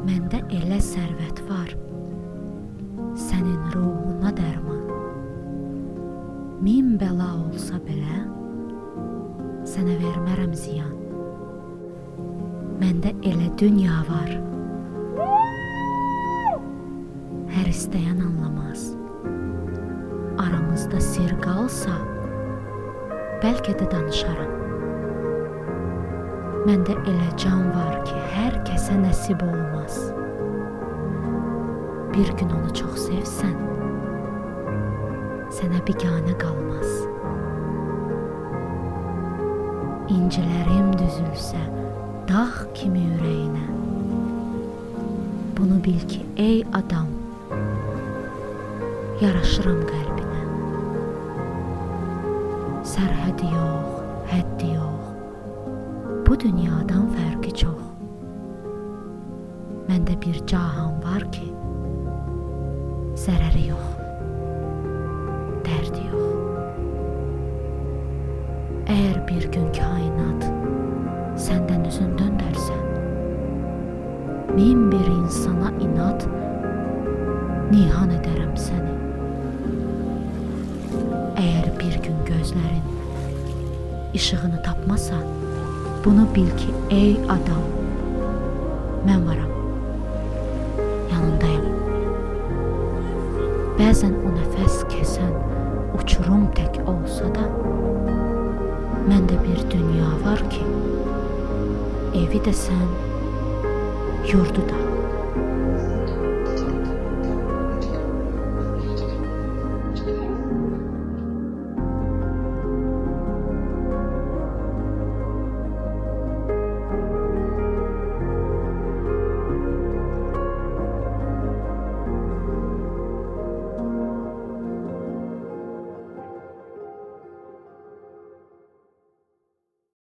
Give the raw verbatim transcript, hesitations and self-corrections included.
Məndə elə sərvət var, sənin ruhuna dərman. Min bəla olsa belə, sənə vermərəm ziyan. Məndə elə dünya var, hər istəyən anlamaz. Aramızda sir qalsa, bəlkə də danışaram. Məndə elə can var ki, hər kəsə nəsib olmaz. Bir gün onu çox sevsən, sənə biganə qalmaz. İncilərim düzülsə dağ kimi ürəyinə, bunu bil ki, ey adam, yaraşıram qəlbinə. Sərhədi yox, həddi yox, bu dünyadan fərqi çox. Məndə bir cahan var ki, zərəri yox, dərdi yox. Əgər bir gün kainat səndən üzün döndərsən, min bir insana inat, nihan edərəm səni. Əgər bir gün gözlərin işığını tapmasa, bunu bil ki, ey adam, mən varam, yanındayım. Bəzən o nəfəs kəsən uçurum tək olsa da, məndə bir dünya var ki, evi də sən, yurdu da.